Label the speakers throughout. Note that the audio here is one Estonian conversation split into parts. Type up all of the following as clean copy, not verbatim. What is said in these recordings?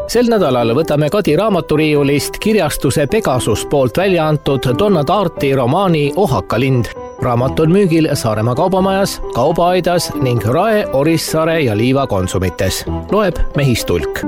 Speaker 1: Sel nädalal võtame Kadi raamaturiiulist kirjastuse Pegasus poolt välja antud Donna Tarti romaani Ohakalind. Raamat on müügil Saaremaa kaubamajas, Kaubaaidas ning Rae, Orissaare ja Liiva konsumites. Loeb Mehistulk.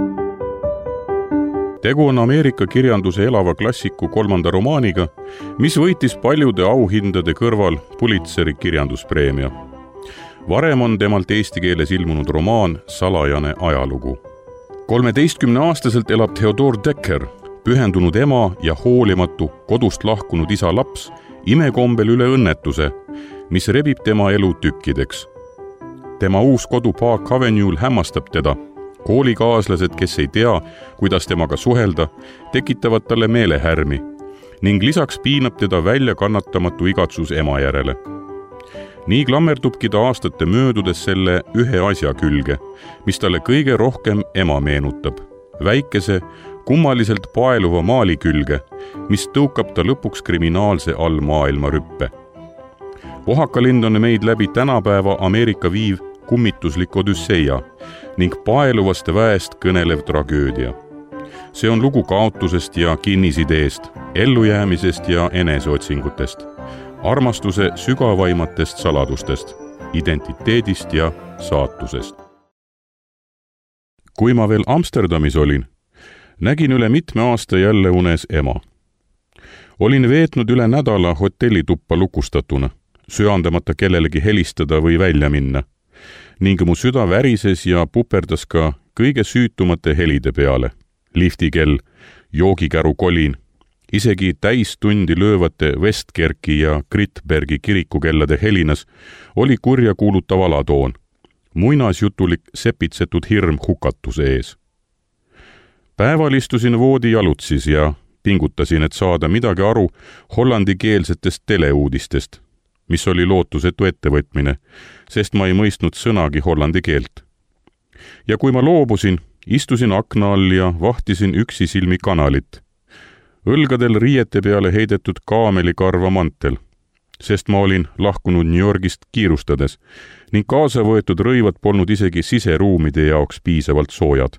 Speaker 2: Tegu on Ameerika kirjanduse elava klassiku 3. romaaniga, mis võitis paljude auhindade kõrval Pulitzeri kirjanduspreemia. Varem on temalt eesti keeles ilmunud romaan Salajane ajalugu. 13-aastaselt elab Theodore Decker, pühendunud ema ja hoolimatu kodust lahkunud isa laps, imekombel üle õnnetuse, mis rebib tema elu tükkideks. Tema uus kodu Park Avenue'l hämmastab teda. Koolikaaslased, kes ei tea, kuidas temaga suhelda, tekitavad talle meelehärmi ning lisaks piinab teda välja kannatamatu igatsus ema järele. Nii klammerdubki ta aastate möödudes selle ühe asja külge, mis talle kõige rohkem ema meenutab. Väikese, kummaliselt paeluva maali külge, mis tõukab ta lõpuks kriminaalse allmaailma rüppe. Ohakalind on meid läbi tänapäeva Ameerika viiv kummituslik odüsseia ning paeluvast väest kõnelev tragöödia. See on lugu kaotusest ja kinnisideest, ellujäämisest ja eneseotsingutest, armastuse sügavaimatest saladustest, identiteedist ja saatusest. Kui ma veel Amsterdamis olin, nägin üle mitme aasta jälle unes ema. Olin veetnud üle nädala hotellituppa lukustatuna, söandamata kellelegi helistada või välja minna, ning mu süda värises ja puperdas ka kõige süütumate helide peale. Liftikell, joogikäru kolin, isegi täistundi löövate Westkerki ja Gritbergi kirikukellade helinas oli kurja kuulutav alatoon, muinasjutulik sepitsetud hirm hukatuse ees. Päeval istusin voodi jalutsis ja pingutasin, et saada midagi aru hollandikeelsetest teleuudistest, mis oli lootusetu ettevõtmine, sest ma ei mõistnud sõnagi hollandi keelt. Ja kui ma loobusin, istusin akna all ja vahtisin üksisilmi kanalit. Õlgadel riiete peale heidetud kaamelikarva mantel, sest ma olin lahkunud New Yorgist kiirustades ning kaasa võetud rõivad polnud isegi siseruumide jaoks piisavalt soojad.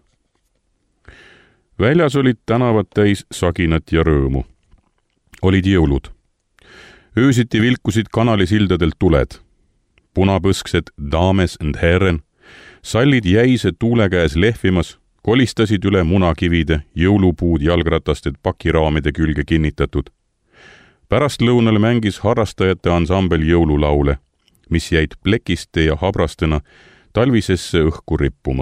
Speaker 2: Väljas olid tänavad täis saginat ja rõõmu. Olid jõulud. Öösiti vilkusid kanalisildadelt tuled. Punapõsksed dames and herren, sallid jäise tuule käes lehvimas, kolistasid üle munakivide, jõulupuud jalgratastid pakiraamide külge kinnitatud. Pärast lõunal mängis harrastajate ansambel jõululaule, mis jäid plekiste ja habrastena talvisesse õhku rippuma.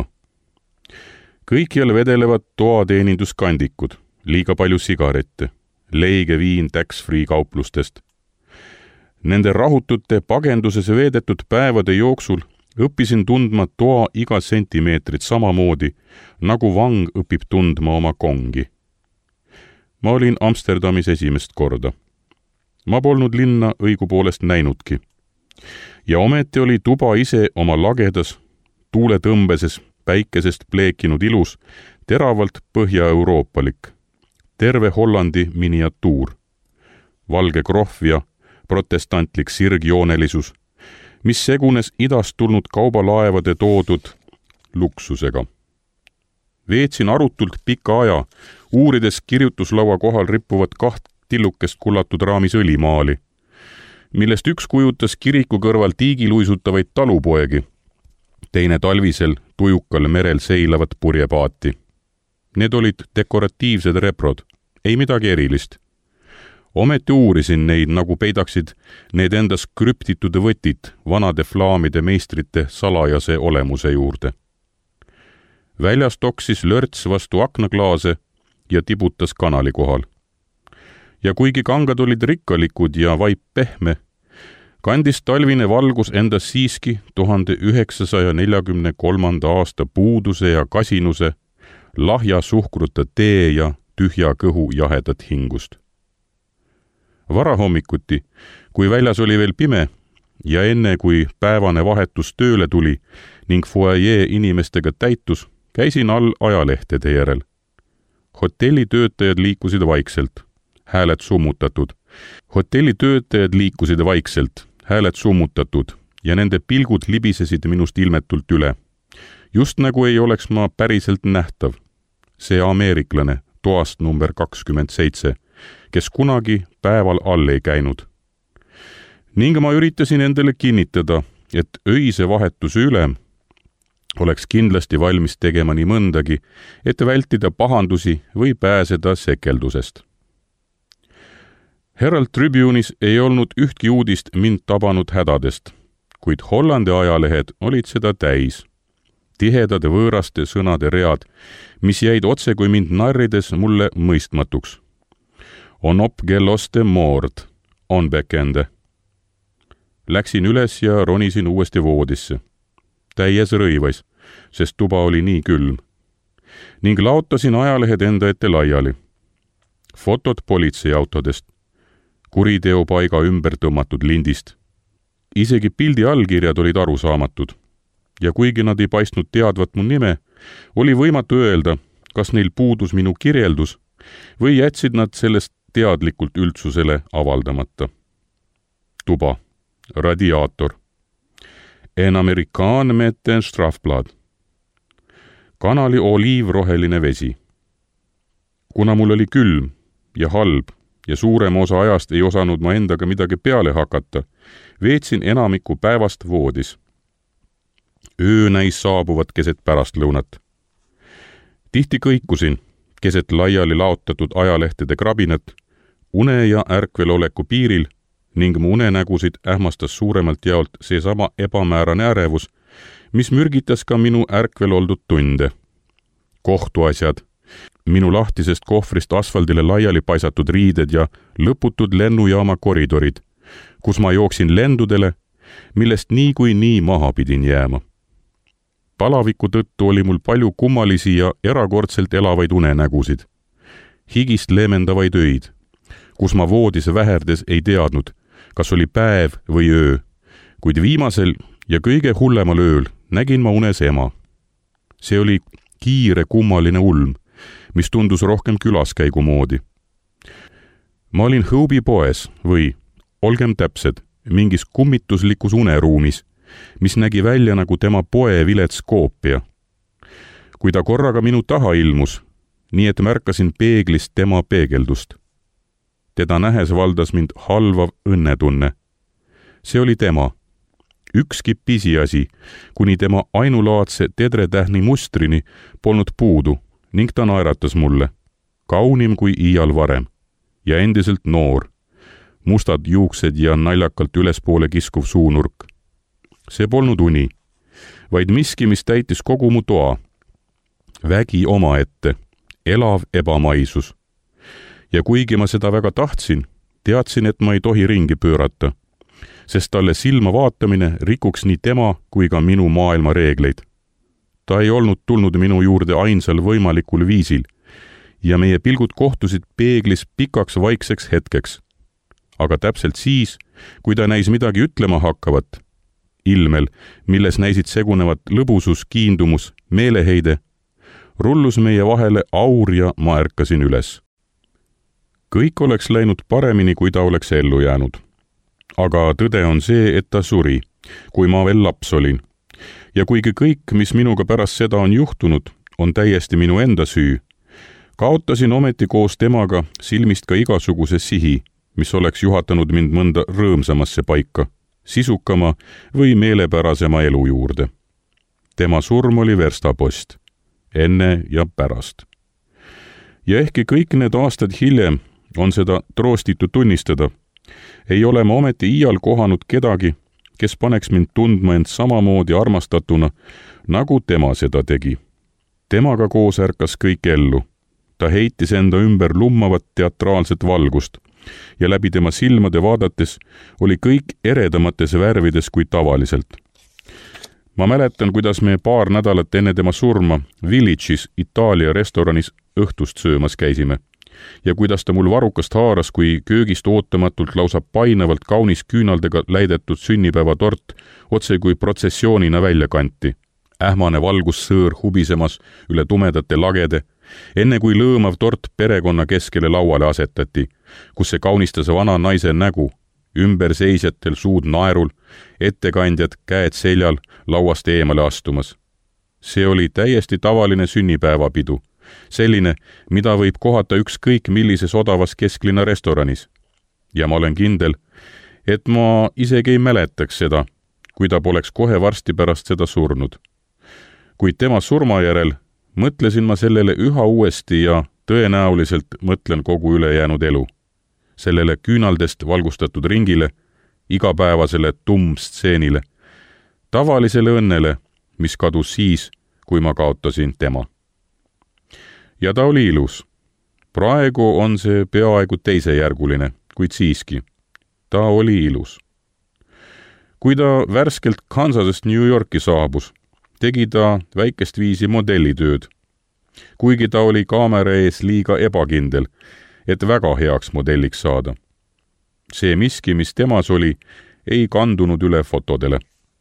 Speaker 2: Kõikjal vedelevad toateeninduskandikud, liiga palju sigarette, leige viin tax-free kauplustest. Nende rahutute pagenduses veedetud päevade jooksul õppisin tundma toa iga sentimeetrit samamoodi, nagu vang õpib tundma oma kongi. Ma olin Amsterdamis esimest korda. Ma polnud linna õigupoolest näinudki. Ja ometi oli tuba ise oma lagedas, tuuletõmbeses, päikesest pleekinud ilus, teravalt põhja-euroopalik. Terve Hollandi miniatuur. Valge krohv ja protestantlik sirgjoonelisus, mis segunes idast tulnud kaubalaevade toodud luksusega. Veetsin arutult pika aja, uurides kirjutuslaua kohal rippuvat 2 tillukest kullatud raamis õlimaali, millest üks kujutas kiriku kõrval tiigiluisutavaid talupoegi, teine talvisel tujukal merel seilavat purjepaati. Need olid dekoratiivsed reprod, ei midagi erilist. Ometi uurisin neid, nagu peidaksid need endas krüptitud võtid vanade flaamide meistrite salajase olemuse juurde. Väljas toksis lörts vastu aknaklaase ja tibutas kanali kohal. Ja kuigi kangad olid rikkalikud ja vaip pehme, kandis talvine valgus endas siiski 1943. aasta puuduse ja kasinuse, lahja suhkruta tee ja tühja kõhu jahedat hingust. Varahommikuti, kui väljas oli veel pime ja enne kui päevane vahetus tööle tuli ning foajee inimestega täitus, käisin all ajalehtede järel. Hotellitöötajad liikusid vaikselt, hääled summutatud ja nende pilgud libisesid minust ilmetult üle. Just nagu ei oleks ma päriselt nähtav. see ameeriklane toast number 27, kes kunagi päeval all ei käinud. Ning ma üritasin endale kinnitada, et öise vahetuse ülem oleks kindlasti valmis tegema nii mõndagi, et vältida pahandusi või pääseda sekeldusest. Herald Tribune'is ei olnud ühtki uudist mind tabanud hädadest, kuid Hollandi ajalehed olid seda täis. Tihedad võõraste sõnade read, mis jäid otse kui mind narrides mulle mõistmatuks. On opgeloste mord, on bekende. Läksin üles ja ronisin uuesti voodisse. Täies rõivas, sest tuba oli nii külm. Ning laotasin ajalehed enda ette laiali. Fotod politseiautodest, kuriteopaiga ümber tõmmatud lindist. Isegi pildi allkirjad olid arusaamatud. Ja kuigi nad ei paistnud teadvat mu nime, oli võimatu öelda, kas neil puudus minu kirjeldus või jätsid nad sellest teadlikult üldsusele avaldamata. Tuba, radiaator. En Amerikaan met en strafblad. Kanali oliivroheline vesi. Kuna mul oli külm ja halb ja suurema osa ajast ei osanud ma endaga midagi peale hakata, veetsin enamiku päevast voodis. Öö näis saabuvat keset pärastlõunat. Tihti kõikusin keset laiali laotatud ajalehtede krabinat, une ja ärkveloleku piiril ning mu unenägusid ähmastas suuremalt jaolt seesama ebamäärane ärevus, mis mürgitas ka minu ärkvel oldud tunde. Kohtuasjad, minu lahtisest kohvrist asfaldile laiali paisatud riided ja lõputud lennujaama koridorid, kus ma jooksin lendudele, millest nii maha pidin jääma. Palaviku tõttu oli mul palju kummalisi ja erakordselt elavaid unenägusid. Higist leemendavaid öid, kus ma voodis väherdes ei teadnud, kas oli päev või öö, kuid viimasel ja kõige hullemal ööl nägin ma unes ema. See oli kiire kummaline ulm, mis tundus rohkem külaskäigu moodi. Ma olin Hõubi poes või, olgem täpsed, mingis kummituslikus uneruumis, mis nägi välja nagu tema poe vilets koopia. Kui ta korraga minu taha ilmus, nii et märkasin peeglist tema peegeldust. Teda nähes valdas mind halvav õnnetunne. See oli tema. Ükski pisiasi, kuni tema ainulaadse tedretähni mustrini polnud puudu ning ta naeratas mulle. Kaunim kui iial varem ja endiselt noor. Mustad juuksed ja naljakalt ülespoole kiskuv suunurk. See polnud uni, vaid miski, mis täitis kogu mu toa. Vägi omaette, elav ebamaisus. Ja kuigi ma seda väga tahtsin, teadsin, et ma ei tohi ringi pöörata, sest talle silma vaatamine rikuks nii tema kui ka minu maailma reegleid. Ta ei olnud tulnud minu juurde ainsal võimalikul viisil ja meie pilgud kohtusid peeglis pikaks vaikseks hetkeks. Aga täpselt siis, kui ta näis midagi ütlema hakkavat, ilmel, milles näisid segunevat lõbusus, kiindumus, meeleheide, rullus meie vahele aur ja ma ärkasin üles. Kõik oleks läinud paremini, kui ta oleks ellu jäänud. Aga tõde on see, et ta suri, kui ma veel laps olin. Ja kuigi kõik, mis minuga pärast seda on juhtunud, on täiesti minu enda süü, kaotasin ometi koos temaga silmist ka igasuguse sihi, mis oleks juhatanud mind mõnda rõõmsamasse paika, sisukama või meelepärasema elu juurde. Tema surm oli verstapost, enne ja pärast. Ja ehkki kõik need aastad hiljem on seda troostitu tunnistada, ei ole ma ometi iial kohanud kedagi, kes paneks mind tundma end samamoodi armastatuna, nagu tema seda tegi. Temaga koos ärkas kõik ellu. Ta heitis enda ümber lummavat teatraalset valgust ja läbi tema silmade vaadates oli kõik eredamates värvides kui tavaliselt. Ma mäletan, kuidas me paar nädalat enne tema surma Village'is Itaalia restoranis õhtust söömas käisime ja kuidas ta mul varrukast haaras, kui köögist ootamatult lausa painavalt kaunis küünaldega läidetud sünnipäevatort otse kui protsessioonina välja kanti. Ähmane valgussõõr hubisemas üle tumedate lagede, enne kui lõõmav tort perekonna keskele lauale asetati, kus see kaunistas vana naise nägu, ümberseisjatel suud naerul, ettekandjad käed seljal lauast eemale astumas. See oli täiesti tavaline sünnipäevapidu, selline, mida võib kohata ükskõik millises odavas kesklinna restoranis. Ja ma olen kindel, et ma isegi ei mäletaks seda, kui ta poleks kohe varsti pärast seda surnud. Kuid tema surma järel mõtlesin ma sellele üha uuesti ja tõenäoliselt mõtlen kogu ülejäänud elu. Sellele küünaldest valgustatud ringile, igapäevasele tummstseenile, tavalisele õnnele, mis kadus siis, kui ma kaotasin tema. Ja ta oli ilus. Praegu on see peaaegu teisejärguline, kuid siiski. Ta oli ilus. Kui ta värskelt Kansasest New Yorki saabus, tegi ta väikest viisi modellitööd. Kuigi ta oli kaamera ees liiga ebakindel, et väga heaks modelliks saada. See miski, mis temas oli, ei kandunud üle fotodele.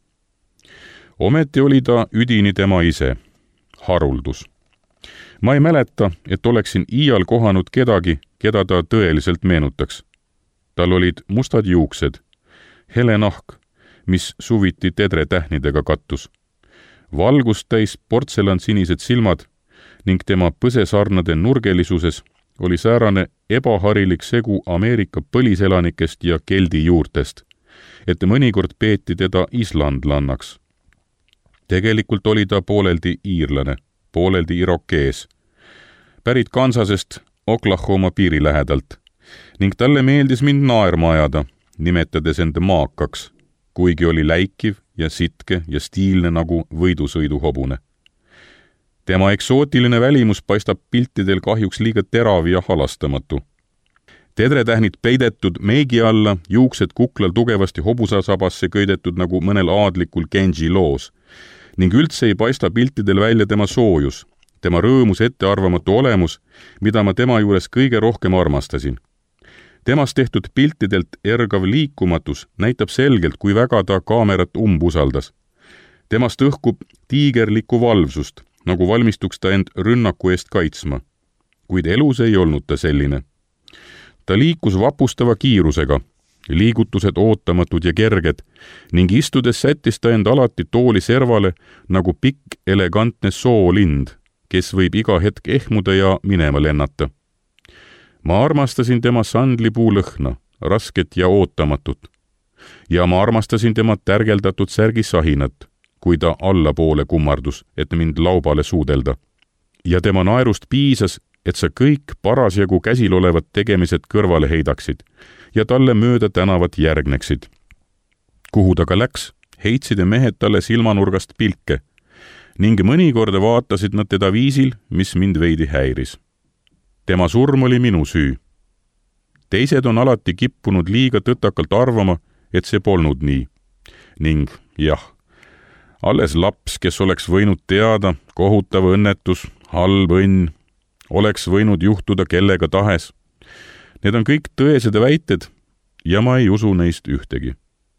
Speaker 2: Ometi oli ta üdini tema ise. Haruldus. Ma ei mäleta, et oleksin iial kohanud kedagi, keda ta tõeliselt meenutaks. Tal olid mustad juuksed, hele nahk, mis suviti tedretähnidega kattus. Valgust täis portselansinised silmad ning tema põsesarnade nurgelisuses oli säärane ebaharilik segu Ameerika põliselanikest ja keldi juurtest, et mõnikord peeti teda islandlannaks. Tegelikult oli ta pooleldi iirlane, pooleldi irokees, pärit Kansasest Oklahoma piiri lähedalt ning talle meeldis mind naerma ajada, nimetades end maakaks, kuigi oli läikiv ja sitke ja stiilne nagu võidusõiduhobune. Tema eksootiline välimus paistab piltidel kahjuks liiga terav ja halastamatu. Tedretähnid peidetud meigi alla, juuksed kuklal tugevasti hobusasabasse köidetud nagu mõnel aadlikul Genji loos ning üldse ei paista piltidel välja tema soojus, tema rõõmus ettearvamatu olemus, mida ma tema juures kõige rohkem armastasin. Temast tehtud piltidelt ergav liikumatus näitab selgelt, kui väga ta kaamerat umbusaldas. Temast õhkub tiigerlikku valvsust, nagu valmistuks ta end rünnaku eest kaitsma. Kuid elus ei olnud ta selline. Ta liikus vapustava kiirusega, liigutused ootamatud ja kerged, ning istudes sättis ta end alati tooli servale nagu pikk elegantne soolind, kes võib iga hetk ehmuda ja minema lennata. Ma armastasin tema sandlipuu lõhna, rasket ja ootamatut. Ja ma armastasin tema tärgeldatud särgisahinat, kui ta allapoole kummardus, et mind laubale suudelda. Ja tema naerust piisas, et sa kõik parasjagu käsil olevad tegemised kõrvale heidaksid ja talle mööda tänavat järgneksid. Kuhu ta ka läks, heitsid mehed talle silmanurgast pilke ning mõnikord vaatasid nad teda viisil, mis mind veidi häiris. Tema surm oli minu süü. Teised on alati kippunud liiga tõtakalt arvama, et see polnud nii. Ning jah, alles laps, kes oleks võinud teada, kohutav õnnetus, halb õnn, oleks võinud juhtuda kellega tahes. Need on kõik tõesed väited ja ma ei usu neist ühtegi.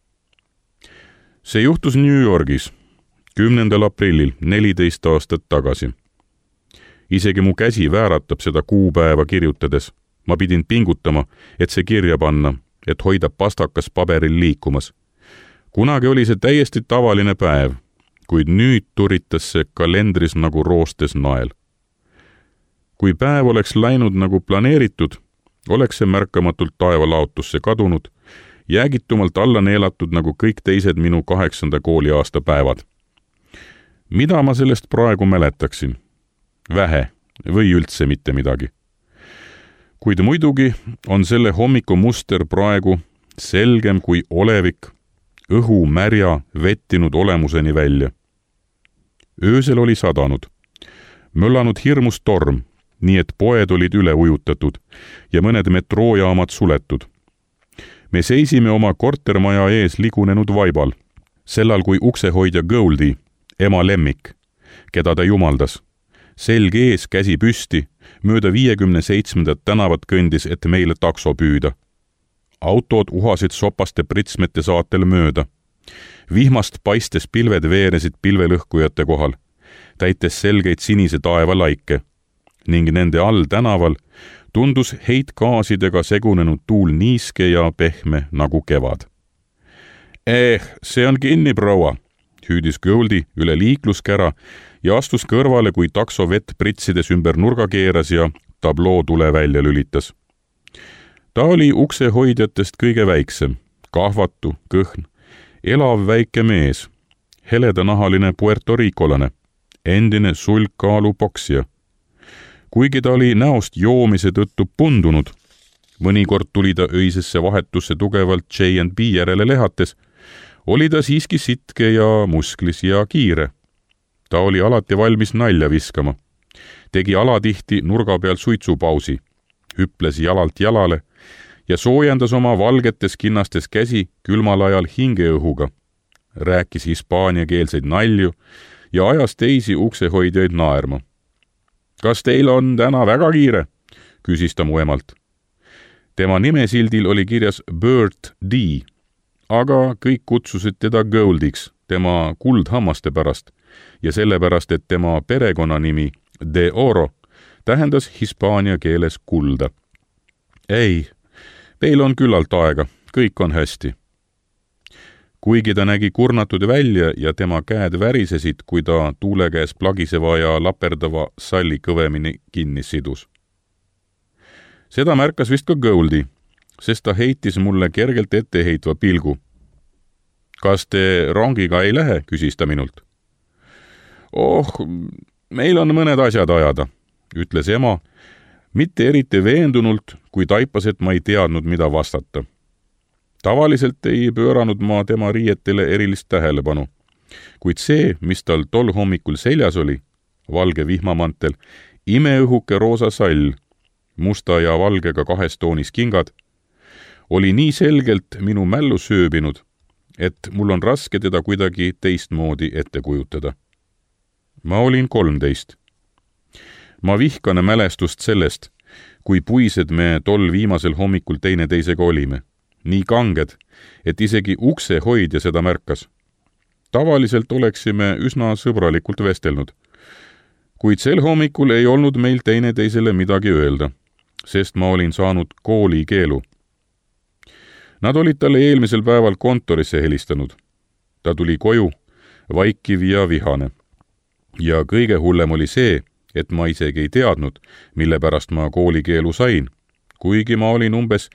Speaker 2: See juhtus New Yorgis 10. aprillil 14 aastat tagasi. Isegi mu käsi vääratab seda kuupäeva kirjutades. Ma pidin pingutama, et see kirja panna, et hoida pastakas paberil liikumas. Kunagi oli see täiesti tavaline päev, kuid nüüd turitas see kalendris nagu roostes nael. Kui päev oleks läinud nagu planeeritud, oleks see märkamatult taevalaotusse kadunud, jäägitumalt alla neelatud nagu kõik teised minu 8. kooliaasta päevad. Mida ma sellest praegu mäletaksin? Vähe või üldse mitte midagi. Kuid muidugi on selle hommiku muster praegu selgem kui olevik, õhu märja vettinud olemuseni välja. Öösel oli sadanud, möllanud hirmus torm, nii et poed olid üle ujutatud ja mõned metroojaamad suletud. Me seisime oma kortermaja ees ligunenud vaibal, sellal kui uksehoidja Goldie, ema lemmik, keda ta jumaldas. Selg ees, käsi püsti, mööda 57. tänavat kõndis, et meile takso püüda. Autod uhasid sopaste pritsmete saatel mööda. Vihmast paistes pilved veeresid pilvelõhkujate kohal, täites selgeid sinise taeva laike, ning nende all tänaval tundus heitkaasidega segunenud tuul niiske ja pehme nagu kevad. See on kinni, proua, hüüdis Goldie üle liikluskära ja astus kõrvale, kui takso vett pritsides ümber nurga keeras ja tabloo tule välja lülitas. Ta oli uksehoidjatest kõige väiksem, kahvatu, kõhn, elav väike mees, heledanahaline puertorikolane, endine sulgkaalu poksija. Kuigi ta oli näost joomise tõttu pundunud, mõnikord tuli ta öisesse vahetusse tugevalt J&B järele lehates, oli ta siiski sitke ja musklis ja kiire. Ta oli alati valmis nalja viskama, tegi alatihti nurga peal suitsupausi, hüples jalalt jalale ja soojendas oma valgetes kinnastes käsi külmal ajal hingeõhuga, rääkis hispaaniakeelseid nalju ja ajas teisi uksehoidjaid naerma. Kas teil on täna väga kiire? Küsis ta mu emalt. Tema nimesildil oli kirjas Bert D, aga kõik kutsusid teda Goldiks, tema kuldhammaste pärast ja sellepärast, et tema perekonnanimi De Oro tähendas hispaania keeles kulda. Ei, meil on küllalt aega, kõik on hästi. Kuigi ta nägi kurnatud välja ja tema käed värisesid, kui ta tuule käes plagiseva ja laperdava salli kõvemini kinni sidus. Seda märkas vist ka Goldi, sest ta heitis mulle kergelt etteheitva pilgu. Kas te rongiga ei lähe, küsis ta minult. Oh, meil on mõned asjad ajada, ütles ema, mitte eriti veendunult, kui taipas, et ma ei teadnud, mida vastata. Tavaliselt ei pööranud ma tema riietele erilist tähelepanu, kuid see, mis tal tol hommikul seljas oli, valge vihmamantel, imeõhuke roosa sall, musta ja valgega kahes toonis kingad, oli nii selgelt minu mällu sööbinud, et mul on raske teda kuidagi teistmoodi ette kujutada. Ma olin 13. Ma vihkan mälestust sellest, kui puised me tol viimasel hommikul teineteisega olime. Nii kanged, et isegi uksehoidja seda märkas. Tavaliselt oleksime üsna sõbralikult vestelnud, kuid sel hommikul ei olnud meil teineteisele midagi öelda, sest ma olin saanud koolikeelu. Nad olid talle eelmisel päeval kontorisse helistanud. Ta tuli koju, vaikiv ja vihane. Ja kõige hullem oli see, et ma isegi ei teadnud, mille pärast ma koolikeelu sain, kuigi ma olin umbes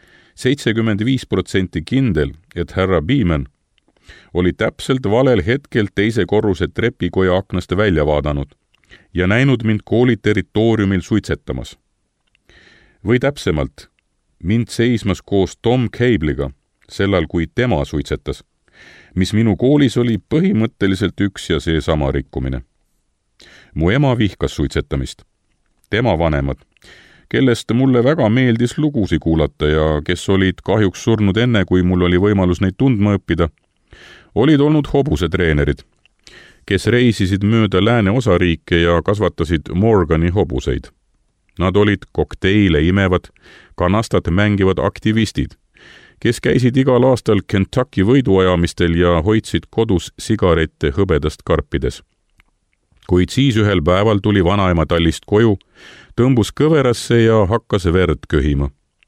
Speaker 2: 75% kindel, et härra Beeman oli täpselt valel hetkel teise korruse trepikoja aknast välja vaadanud ja näinud mind kooli territooriumil suitsetamas. Või täpsemalt, mind seismas koos Tom Cable'iga, sellal kui tema suitsetas, mis minu koolis oli põhimõtteliselt üks ja seesama rikkumine. Mu ema vihkas suitsetamist. Tema vanemad, kellest mulle väga meeldis lugusi kuulata ja kes olid kahjuks surnud enne, kui mul oli võimalus neid tundma õppida, olid olnud hobusetreenerid, kes reisisid mööda lääne osariike ja kasvatasid Morgani hobuseid. Nad olid kokteile imevad, kanastat mängivad aktivistid, kes käisid igal aastal Kentucky võiduajamistel ja hoidsid kodus sigarette hõbedast karpides. Kuid siis ühel päeval tuli vanaema tallist koju, tõmbus kõverasse ja hakkas verd köhima.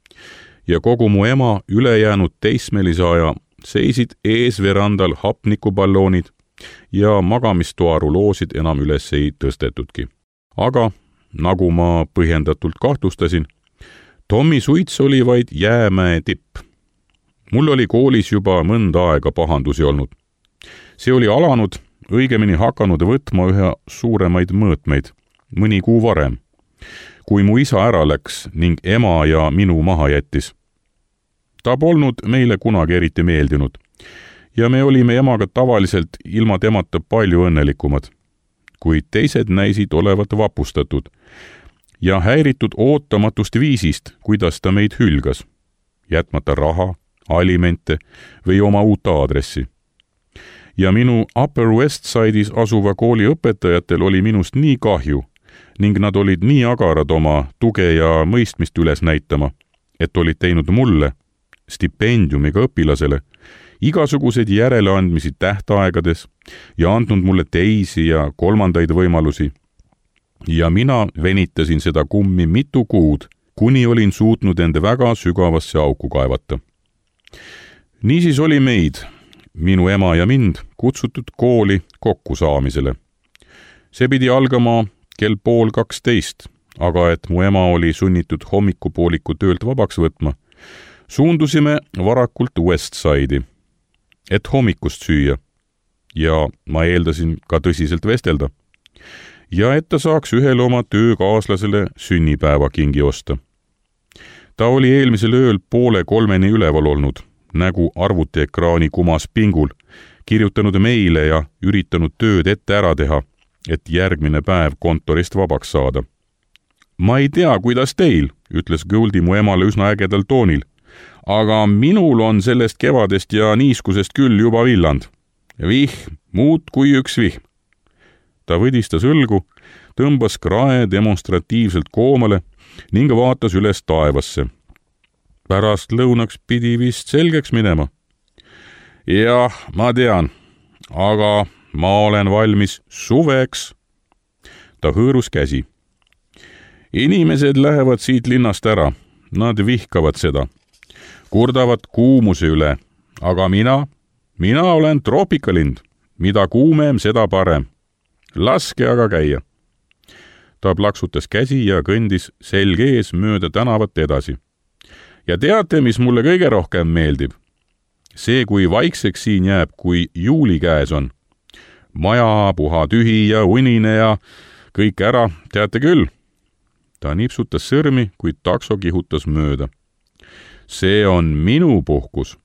Speaker 2: Ja kogu mu ema ülejäänud teismelise aja seisid ees verandal hapnikuballoonid ja magamistoaruloosid enam üles ei tõstetudki. Aga, nagu ma põhjendatult kahtlustasin, Tommi suits oli vaid jäämäe tipp. Mul oli koolis juba mõnda aega pahandusi olnud. See oli alanud, õigemini hakanud võtma ühe suuremaid mõõtmeid, mõni kuu varem, kui mu isa ära läks ning ema ja minu maha jättis. Ta polnud meile kunagi eriti meeldinud ja me olime emaga tavaliselt ilma temata palju õnnelikumad, kuid teised näisid olevat vapustatud ja häiritud ootamatust viisist, kuidas ta meid hülgas, jätmata raha, alimente või oma uut aadressi. Ja minu Upper West Side'is asuva kooli õpetajatel oli minust nii kahju ning nad olid nii agarad oma tuge ja mõistmist üles näitama, et olid teinud mulle, stipendiumiga õpilasele, igasuguseid järeleandmisi tähtaegades ja andnud mulle teisi ja kolmandaid võimalusi. Ja mina venitasin seda kummi mitu kuud, kuni olin suutnud enda väga sügavasse auku kaevata. Niisiis oli meid, minu ema ja mind, kutsutud kooli kokkusaamisele. See pidi algama kell 11:30, aga et mu ema oli sunnitud hommikupooliku töölt vabaks võtma, suundusime varakult West Side'i, et hommikust süüa ja ma eeldasin ka tõsiselt vestelda ja et ta saaks ühele oma töökaaslasele sünnipäevakingi osta. Ta oli eelmisel ööl 2:30 üleval olnud, nägu arvutiekraani kumas pingul, kirjutanud meile ja üritanud tööd ette ära teha, et järgmine päev kontorist vabaks saada. Ma ei tea, kuidas teil, ütles Goldie mu emale üsna ägedal toonil, aga minul on sellest kevadest ja niiskusest küll juba villand. Vihm, muud kui üks vihm. Ta võdistas õlgu, tõmbas krae demonstratiivselt koomale ning vaatas üles taevasse. Pärast lõunaks pidi vist selgeks minema. Jah, ma tean, aga ma olen valmis suveks. Ta hõõrus käsi. Inimesed lähevad siit linnast ära. Nad vihkavad seda. Kurdavad kuumuse üle. Aga mina olen troopikalind. Mida kuumem, seda parem. Laske aga käia. Ta plaksutas käsi ja kõndis selg ees mööda tänavat edasi. Ja teate, mis mulle kõige rohkem meeldib? See, kui vaikseks siin jääb, kui juuli käes on. Maja puha tühi ja unine ja kõik ära, teate küll. Ta nipsutas sõrmi, kuid takso kihutas mööda. See on minu puhkus.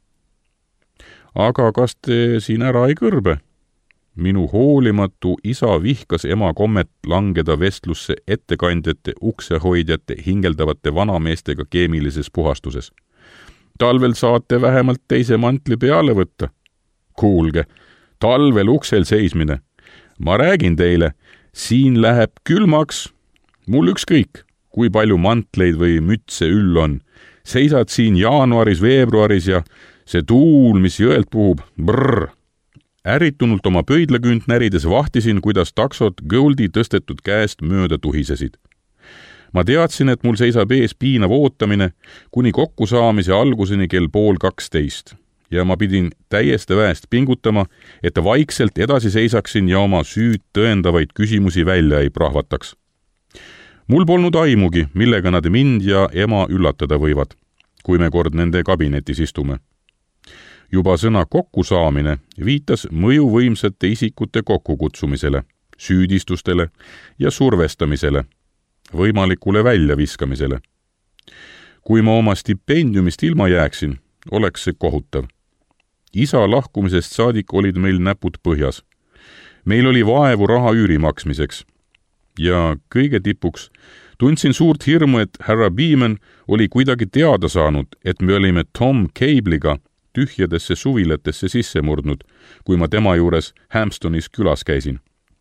Speaker 2: Aga kas te siin ära ei kõrbe? Minu hoolimatu isa vihkas ema kommet langeda vestlusse ettekandjate, uksehoidjate, hingeldavate vanameestega keemilises puhastuses. Talvel saate vähemalt teise mantli peale võtta. Kuulge, talvel uksel seismine. Ma räägin teile, siin läheb külmaks. Mul ükskõik, kui palju mantleid või mütse üll on. Seisad siin jaanuaris, veebruaris ja see tuul, mis jõelt puhub, brrr. Ärritunult oma pöidlakünt närides vahtisin, kuidas taksod Goldie tõstetud käest mööda tuhisesid. Ma teadsin, et mul seisab ees piinav ootamine kuni kokkusaamise alguseni kell 11:30 ja ma pidin täieste väest pingutama, et vaikselt edasi seisaksin ja oma süüd tõendavaid küsimusi välja ei prahvataks. Mul polnud aimugi, millega nad mind ja ema üllatada võivad, kui me kord nende kabinetis istume. Juba sõna kokkusaamine viitas mõjuvõimsate isikute kokkukutsumisele, süüdistustele ja survestamisele, võimalikule väljaviskamisele. Kui ma oma stipendiumist ilma jääksin, oleks see kohutav. Isa lahkumisest saadik olid meil näpud põhjas. Meil oli vaevu raha üüri maksmiseks. Ja kõige tipuks tundsin suurt hirmu, et härra Beeman oli kuidagi teada saanud, et me olime Tom Cable'iga tühjadesse suvilatesse sisse murdnud, kui ma tema juures Hampstonis külas käisin.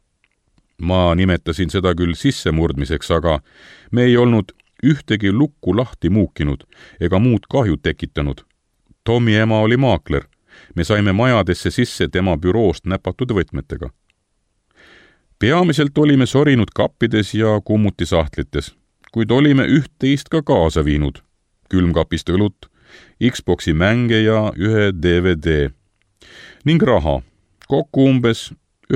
Speaker 2: Ma nimetasin seda küll sissemurdmiseks, aga me ei olnud ühtegi lukku lahti muukinud ega muud kahjud tekitanud. Tommi ema oli maakler. Me saime majadesse sisse tema büroost näpatud võtmetega. Peamiselt olime sorinud kappides ja kummutisahtlites, kuid olime üht-teist ka kaasa viinud. Külmkapist õlut, Xboxi mänge ja ühe DVD. Ning raha, kokku umbes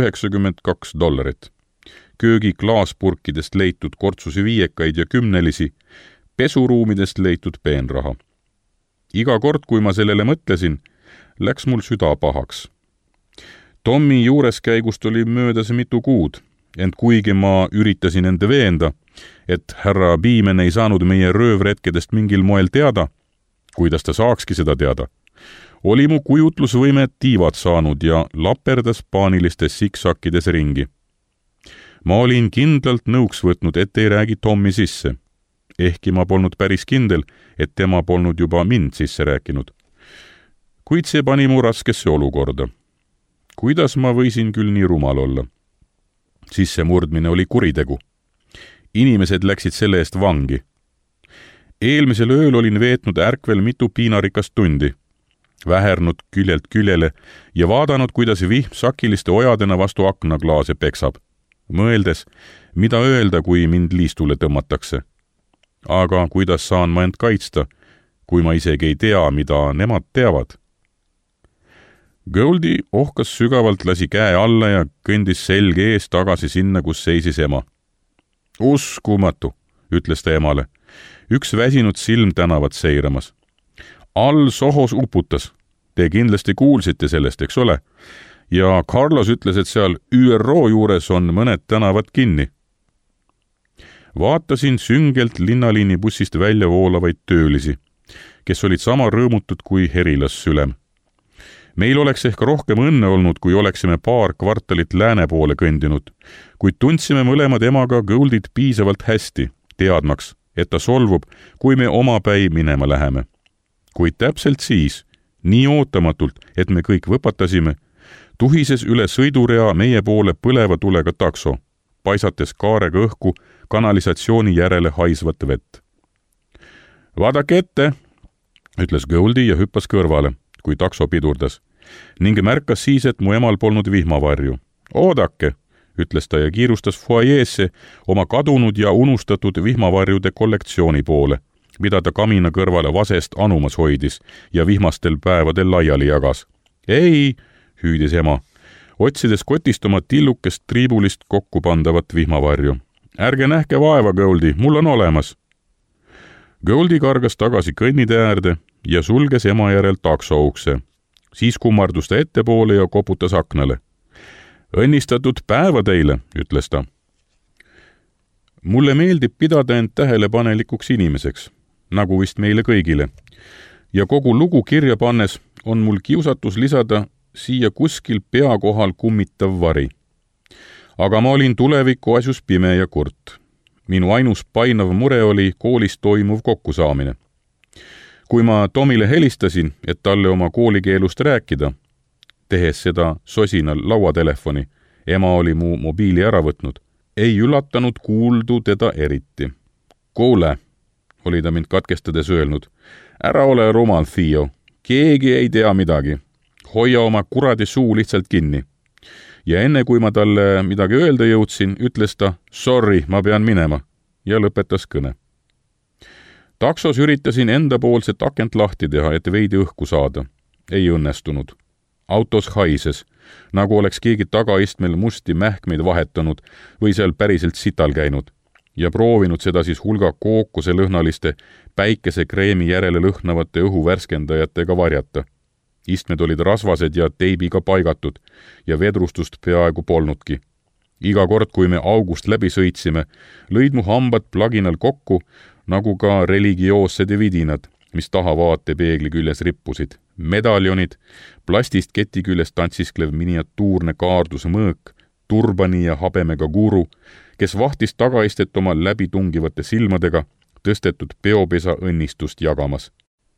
Speaker 2: $92. Köögi klaaspurkidest leitud kortsusi viiekaid ja kümnelisi, pesuruumidest leitud peenraha. Iga kord, kui ma sellele mõtlesin, läks mul süda pahaks. Tommi juureskäigust oli möödas mitu kuud, ent kuigi ma üritasin enda veenda, et härra Beeman ei saanud meie röövretkedest mingil moel teada, kuidas ta saakski seda teada, oli mu kujutlusvõime tiivad saanud ja laperdas paanilistes siksakkides ringi. Ma olin kindlalt nõuks võtnud, et ei räägi Tommi sisse, ehkki ma polnud päris kindel, et tema polnud juba mind sisse rääkinud. Kuid see pani mu raskesse olukorda. Kuidas ma võisin küll nii rumal olla? Sissemurdmine oli kuritegu. Inimesed läksid selle eest vangi. Eelmisel ööl olin veetnud ärkvel mitu piinarikast tundi, vähernud küljelt küljele ja vaadanud, kuidas vihm sakiliste ojadena vastu aknaklaase peksab, mõeldes, mida öelda, kui mind liistule tõmmatakse. Aga kuidas saan ma end kaitsta, kui ma isegi ei tea, mida nemad teavad? Goldie ohkas sügavalt, lasi käe alla ja kõndis selge ees tagasi sinna, kus seisis ema. Uskumatu, ütles ta emale. Üks väsinud silm tänavat seiramas. All sohos uputas. Te kindlasti kuulsite sellest, eks ole? Ja Carlos ütles, et seal ÜRO juures on mõned tänavad kinni. Vaatasin süngelt linnaliini bussist välja voolavaid töölisi, kes olid sama rõõmutud kui herilas sülem. Meil oleks ehk rohkem õnne olnud, kui oleksime paar kvartalit lääne poole kõndinud, kuid tundsime mõlemad emaga Goldit piisavalt hästi, teadmaks, et ta solvub, kui me omapäi minema läheme. Kuid täpselt siis, nii ootamatult, et me kõik võpatasime, tuhises üle sõidurea meie poole põleva tulega takso, paisates kaarega õhku kanalisatsiooni järele haisvat vett. Vaadake ette, ütles Goldie ja hüppas kõrvale, kui takso pidurdas, ning märkas siis, et mu emal polnud vihmavarju. Oodake, ütles ta ja kiirustas fuajeesse oma kadunud ja unustatud vihmavarjude kollektsiooni poole, mida ta kamina kõrvale vasest anumas hoidis ja vihmastel päevadel laiali jagas. Ei, hüüdis ema, otsides kotist oma tillukest triibulist kokku pandavat vihmavarju. Ärge nähke vaeva, Goldie, mul on olemas. Goldie kargas tagasi kõnnitee äärde ja sulges ema järel takso ukse. Siis kummardus ta ettepoole ja koputas aknale. Õnnistatud päeva teile, ütles ta. Mulle meeldib pidada end tähelepanelikuks inimeseks, nagu vist meile kõigile. Ja kogu lugu kirja pannes on mul kiusatus lisada siia kuskil pea kohal kummitav vari. Aga ma olin tuleviku asjus pime ja kurt. Minu ainus painav mure oli koolis toimuv kokkusaamine. Kui ma Tomile helistasin, et talle oma koolikeelust rääkida, tehes seda sosinal lauatelefoni, ema oli mu mobiili ära võtnud, ei üllatanud kuuldu teda eriti. Kuule, oli ta mind katkestades öelnud, ära ole rumal, Theo, keegi ei tea midagi. Hoia oma kuradi suu lihtsalt kinni. Ja enne kui ma talle midagi öelda jõudsin, ütles ta, sorry, ma pean minema, ja lõpetas kõne. Taksos üritasin endapoolset akent lahti teha, et veidi õhku saada. Ei õnnestunud. Autos haises, nagu oleks keegi tagaistmel musti mähkmeid vahetanud või seal päriselt sital käinud ja proovinud seda siis hulga kookuse lõhnaliste päikesekreemi järele lõhnavate õhuvärskendajatega varjata. Istmed olid rasvased ja teibiga paigatud ja vedrustust peaaegu polnudki. Iga kord, kui me august läbi sõitsime, lõid mu hambad plaginal kokku, nagu ka religioossed vidinad, mis tahavaate peegli küljes rippusid. Medaljonid, plastist keti küljes tantsisklev miniatuurne kaardus mõõk, turbani ja habemega guru, kes vahtis tagaistet oma läbitungivate silmadega, tõstetud peopesa õnnistust jagamas.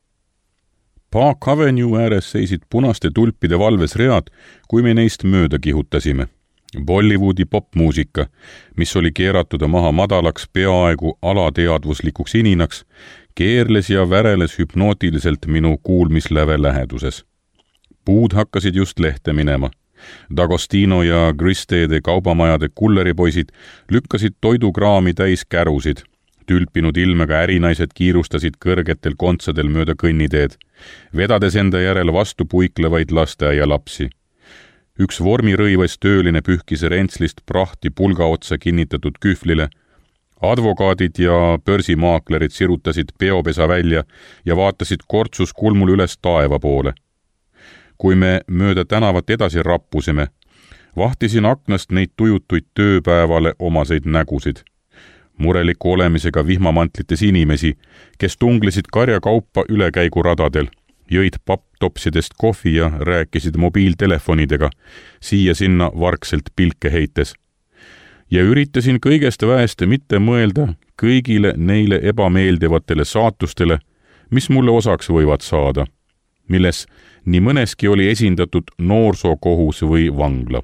Speaker 2: Park Avenue ääres seisid punaste tulpide valves read, kui me neist mööda kihutasime. Bollywoodi popmuusika, mis oli keeratud maha madalaks peaaegu alateadvuslikuks ininaks, keerles ja väreles hüpnootiliselt minu kuulmisläve läheduses. Puud hakkasid just lehte minema. D'Agostino ja Christede kaubamajade kulleripoisid lükkasid toidukraami täis kärusid. Tülpinud ilmega ärinaised kiirustasid kõrgetel kontsadel mööda kõnniteed, vedades enda järel vastu puiklevaid lasteaia lapsi. Üks vormirõivas tööline pühkis rentslist prahti pulga otsa kinnitatud kühvlile. Advokaadid ja börsimaaklerid sirutasid peopesa välja ja vaatasid kortsus kulmul üles taeva poole. Kui me mööda tänavat edasi rappusime, vahtisin aknast neid tujutuid tööpäevale omaseid nägusid. Mureliku olemisega vihmamantlites inimesi, kes tunglesid karjakaupa ülekäiguradadel, jõid papptopsidest kohvi ja rääkisid mobiiltelefonidega, siia-sinna vargselt pilke heites. Ja üritasin kõigest väest mitte mõelda kõigile neile ebameeldivatele saatustele, mis mulle osaks võivad saada, milles nii mõneski oli esindatud noorsookohus või vangla.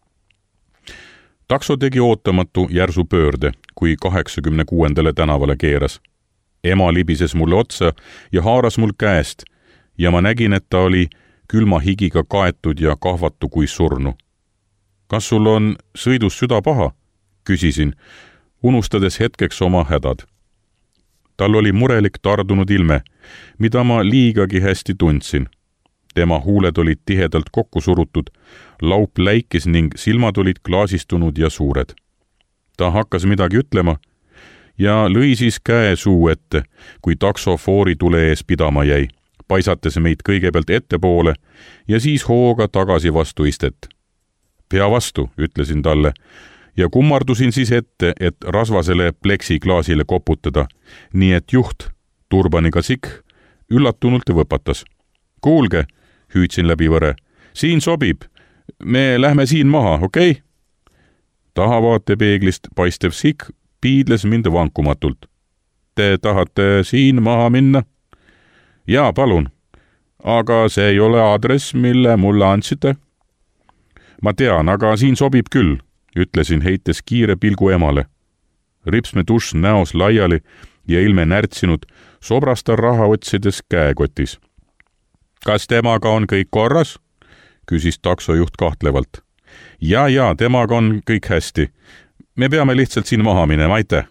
Speaker 2: Takso tegi ootamatu järsu pöörde, kui 86. tänavale keeras. Ema libises mulle otsa ja haaras mul käest, ja ma nägin, et ta oli külma higiga kaetud ja kahvatu kui surnu. Kas sul on sõidus süda paha? Küsisin, unustades hetkeks oma hädad. Tal oli murelik tardunud ilme, mida ma liigagi hästi tundsin. Tema huuled olid tihedalt kokku surutud, laup läikis ning silmad olid klaasistunud ja suured. Ta hakkas midagi ütlema ja lõi siis käe suu ette, kui takso foori tule ees pidama jäi, paisates meid kõigepealt ettepoole ja siis hooga tagasi vastu istet. Pea vastu, ütlesin talle, ja kummardusin siis ette, et rasvasele pleksiklaasile koputada, nii et juht, turbaniga sikh, üllatunult võpatas. Kuulge, hüüdsin läbi võre, siin sobib, me lähme siin maha, okei? Tahavaatepeeglist paistev sikh piidles mind vankumatult. Te tahate siin maha minna? Jaa, palun. Aga see ei ole aadress, mille mulle andsite? Ma tean, aga siin sobib küll, ütlesin heites kiire pilgu emale. Ripsme tuš näos laiali ja ilme närtsinud, sobras ta raha otsides käekotis. Kas temaga on kõik korras? Küsis taksojuht kahtlevalt. Ja, temaga on kõik hästi. Me peame lihtsalt siin maha minema, aitäh.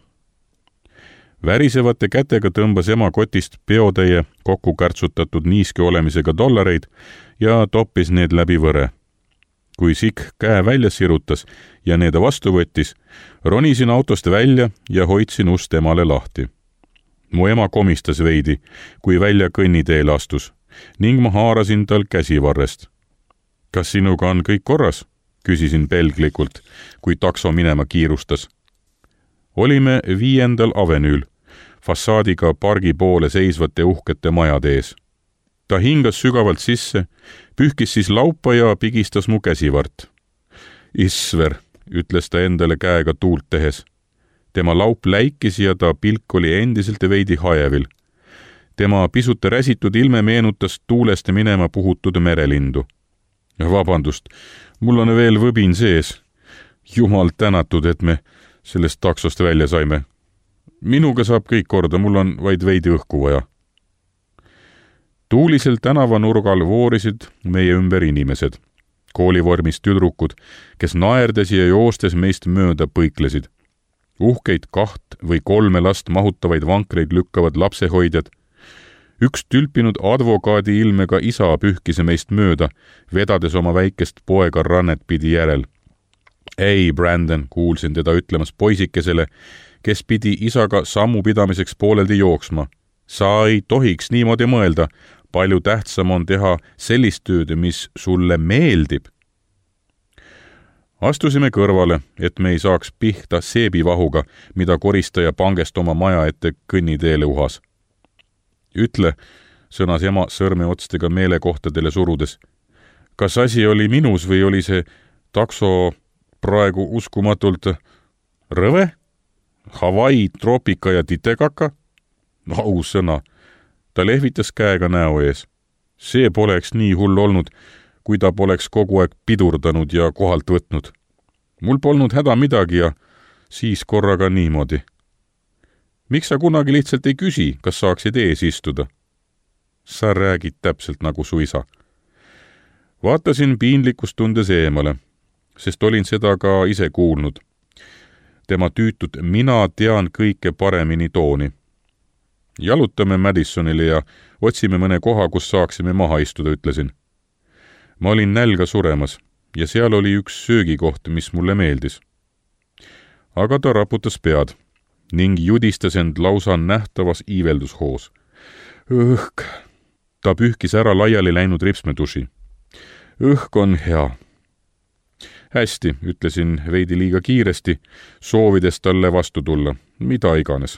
Speaker 2: Värisevate kätega tõmbas ema kotist peotäie kokku kärtsutatud niiske olemisega dollareid ja toppis need läbi võre. Kui sikh käe välja sirutas ja need vastu võttis, ronisin autost välja ja hoidsin ust emale lahti. Mu ema komistas veidi, kui välja kõnniteele astus, ning ma haarasin tal käsivarrest. Kas sinuga on kõik korras? Küsisin pelglikult, kui takso minema kiirustas. Olime 5. avenüül, fassaadiga pargi poole seisvate uhkete majade ees. Ta hingas sügavalt sisse, pühkis siis laupa ja pigistas mu käsivart. Isver, ütles ta endale käega tuult tehes. Tema laup läikis ja ta pilk oli endiselt veidi hajevil. Tema pisut räsitud ilme meenutas tuulest minema puhutud merelindu. Vabandust, mul on veel võbin sees. Jumal tänatud, et me sellest taksost välja saime. Minuga saab kõik korda, mul on vaid veidi õhku vaja. Tuulisel tänavanurgal voorisid meie ümber inimesed. Koolivormis tüdrukud, kes naerdes ja joostes meist mööda põiklesid. Uhkeid 2 või 3 last mahutavaid vankreid lükkavad lapsehoidjad. Üks tülpinud advokaadi ilmega isa pühkise meist mööda, vedades oma väikest poega rannet pidi järel. Ei, Brandon, kuulsin teda ütlemas poisikesele, kes pidi isaga sammu pidamiseks pooleldi jooksma. Sa ei tohiks niimoodi mõelda, palju tähtsam on teha sellist tööd, mis sulle meeldib. Astusime kõrvale, et me ei saaks pihta seebivahuga, mida koristaja pangest oma maja ette kõnniteele uhas. Ütle, sõnas ema sõrmeotstega meelekohtadele surudes. Kas asi oli minus või oli see takso praegu uskumatult rõve? Hawaii troopika ja titekaka? Aus sõna. Ta lehvitas käega näo ees. See poleks nii hull olnud, kui ta poleks kogu aeg pidurdanud ja kohalt võtnud. Mul polnud häda midagi ja siis korraga niimoodi. Miks sa kunagi lihtsalt ei küsi, kas saaksid ees istuda? Sa räägid täpselt nagu su isa. Vaatasin piinlikkust tundes eemale, sest olin seda ka ise kuulnud. Tema tüütud mina tean kõike paremini tooni. Jalutame Madisonile ja otsime mõne koha, kus saaksime maha istuda, ütlesin. Ma olin nälga suremas ja seal oli üks söögikoht, mis mulle meeldis. Aga ta raputas pead ning judistas end lausa nähtavas iiveldushoos. Õhk. Ta pühkis ära laiali läinud ripsmetuši. Õhk on hea. Hästi, ütlesin veidi liiga kiiresti, soovides talle vastu tulla, mida iganes.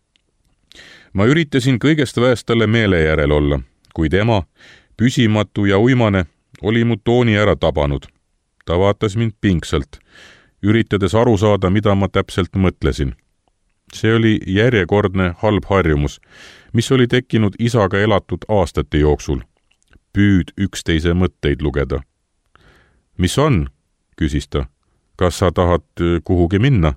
Speaker 2: Ma üritasin kõigest väest talle meele järel olla, kuid ema, püsimatu ja uimane, oli mu tooni ära tabanud. Ta vaatas mind pingsalt, üritades aru saada, mida ma täpselt mõtlesin. See oli järjekordne halb harjumus, mis oli tekkinud isaga elatud aastate jooksul. Püüd üksteise mõtteid lugeda. Mis on? Küsis ta. Kas sa tahad kuhugi minna?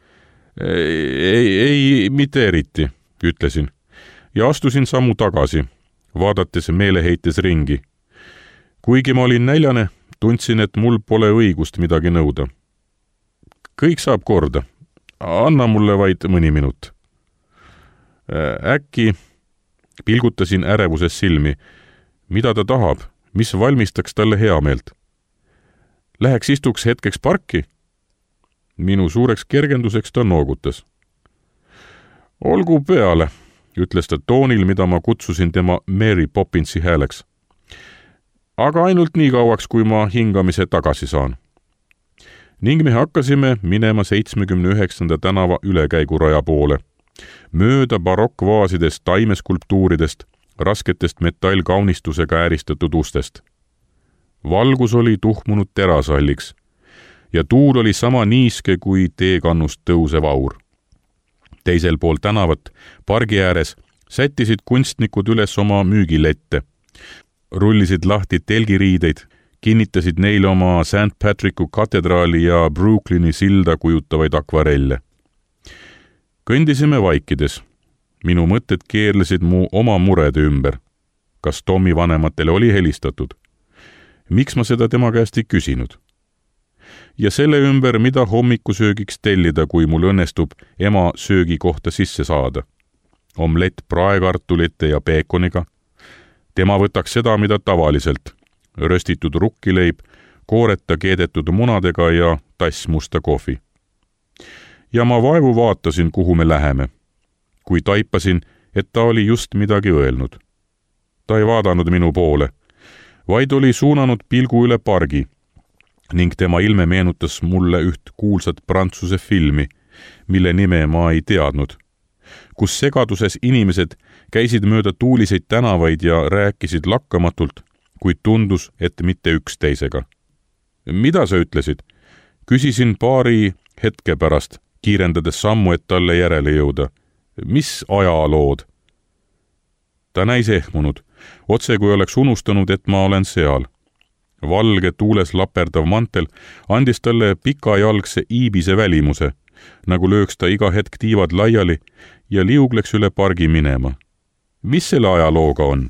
Speaker 2: Ei, mitte eriti, ütlesin. Ja astusin sammu tagasi, vaadates meeleheites ringi. Kuigi ma olin näljane, tundsin, et mul pole õigust midagi nõuda. Kõik saab korda. Anna mulle vaid mõni minut. Äkki pilgutasin ärevuses silmi. Mida ta tahab? mis valmistaks talle heameelt. Läheks istuks hetkeks parki? Minu suureks kergenduseks ta noogutas. Olgu peale, ütles ta toonil, mida ma kutsusin tema Mary Poppinsi hääleks. Aga ainult nii kauaks, kui ma hingamise tagasi saan. Ning me hakkasime minema 79. tänava ülekäiguraja poole, mööda barokkvaasidest, taimeskulptuuridest, rasketest metallkaunistusega ääristatud ustest. Valgus oli tuhmunud terasalliks ja tuul oli sama niiske kui teekannust tõusev aur. Teisel pool tänavat, pargi ääres, sättisid kunstnikud üles oma müügilette, rullisid lahti telgiriideid, kinnitasid neile oma St. Patricku katedraali ja Brooklyni silda kujutavaid akvarelle. Kõndisime vaikides. Minu mõtted keerlesid mu oma murede ümber. Kas Tommi vanematele oli helistatud? Miks ma seda tema käest ei küsinud? Ja selle ümber, mida hommikusöögiks tellida, kui mul õnnestub ema söögi kohta sisse saada. Omlett praekartulite ja peekoniga. Tema võtaks seda, mida tavaliselt. Röstitud rukkileib, kooreta keedetud munadega ja tass musta kohvi. Ja ma vaevu vaatasin, kuhu me läheme. Kui taipasin, et ta oli just midagi öelnud. Ta ei vaadanud minu poole, vaid oli suunanud pilgu üle pargi ning tema ilme meenutas mulle üht kuulsat prantsuse filmi, mille nime ma ei teadnud, kus segaduses inimesed käisid mööda tuuliseid tänavaid ja rääkisid lakkamatult, kuid tundus, et mitte üksteisega. Mida sa ütlesid? Küsisin paari hetke pärast, kiirendades sammu, et talle järele jõuda. Mis ajalood? Ta näis ehmunud, otse kui oleks unustanud, et ma olen seal. Valge tuules laperdav mantel andis talle pikajalgse iibise välimuse, nagu lööks ta iga hetk tiivad laiali ja liugleks üle pargi minema. Mis selle ajalooga on?